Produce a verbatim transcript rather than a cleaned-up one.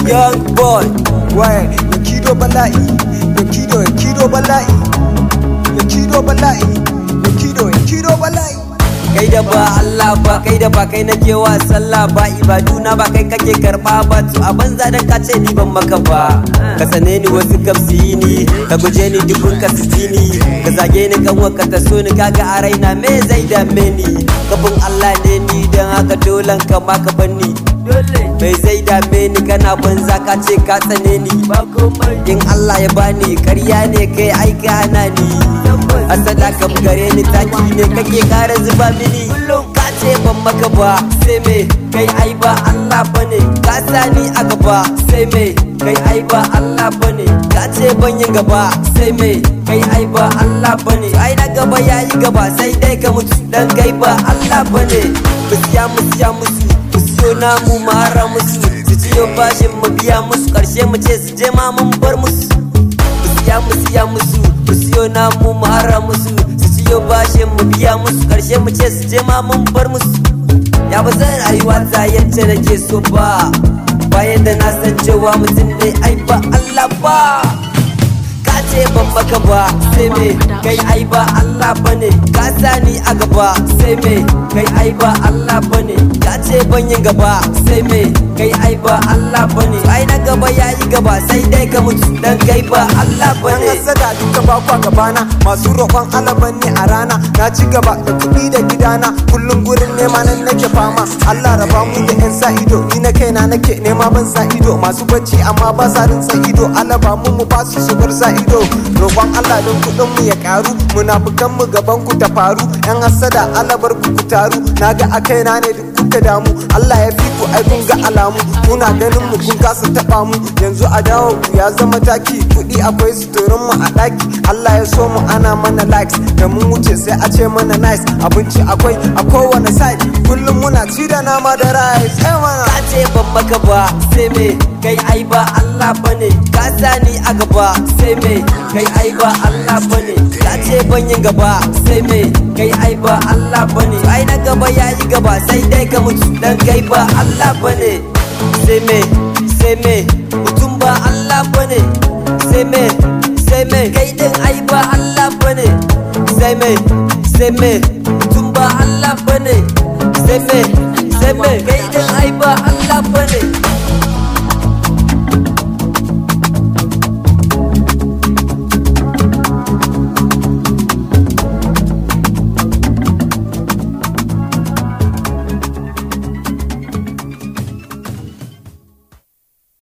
young boy. Waye ya kido bala'i, ya kido ya kido bala'i, ya kido bala'i, ya kido ya kido bala'i. Kai da ba Allah ba, kai da ba kai nake wa sallah ba, ibaduna ba kai kake karba ba, to a banza dan ka ce ni ban maka ba. Ka sane ni wasu kafsi ni, ka guje ni dukun ka ni, ka zage ni kan waka ta so ni, kaga a raina me zai dame ni. Kafin Allah ne ni dan haka dolan ka ma ka banni. Bai zai dame ni kana banza ka ce ka tsane ni. In Allah ya bani karya ne kai aika hana ni. Asala kam gare ni taki ne kake kara zuba mini. Kullum ka ce ban maka ba sai me kai ai ba Allah bane. Ka sani a gaba sai me kai ai ba Allah bane. Ka ce ban yin gaba sai me kai ai ba Allah bane. Ai na gaba yayi gaba sai dai ka mutu dan kai ba Allah bane. Musiya musiya musu siyo namu mara musu, su ciyo bashin mu biya musu, karshe mu ce su je ma mun bar musu. Musiya musiya musu siyo namu mara musu, su ciyo bashin mu biya musu, karshe mu ce su je ma mun bar musu. Ya ba zan rayuwa ta yadda nake so ba, bayan da na san cewa mutum ne ai ba Allah ba. Ka ce ban maka ba sai me kai ai ba Allah bane. Ka sani a gaba sai me kai ai ba Allah bane. Ka ce ban yin gaba sai me kai ai ba Allah bane. Ai na gaba yayi gaba sai dai ka mutu dan kai ba Allah bane. Dan hasada duka ba kwa gabana, masu roƙon alaban ne a rana. Na ci gaba da kuɗi da gidana, kullum gurin nema nan nake fama. Allah raba mu da yan sa ido, ni na kaina nake nema ban sa ido. Masu bacci amma ba sa rinsa ido, Allah ba mu mu fasu su bar sa ido. Roƙon Allah don kuɗin mu ya karu, munafukan mu gaban ku ta faru. Yan hasada Allah bar ku ku taru, naga a kaina ne duk kuka damu. Allah ya fi ku ai kun ga alamu, kuna ganin mu kun kasa taɓa mu. Yanzu a dawo ku ya zama taki, kuɗi akwai suturin mu a ɗaki. Allah ya so mu ana mana likes, da mun wuce sai a ce mana nice. Abinci akwai a kowane side, kullum muna ci da nama da rice. Ka ce ban maka ba sai me kai ai ba Allah bane. Ka sani a gaba sai me kai ai ba Allah bane. Ka ce ban yin gaba sai me kai ai ba Allah bane. Ai na gaba yayi gaba sai dai ka mutu dan kai ba Allah bane. Sai me sai me mutum ba Allah bane. Sai me sai me kai din ai ba Allah bane. Sai me sai me mutum ba Allah bane. Sai me sai me kai din ai ba Allah bane.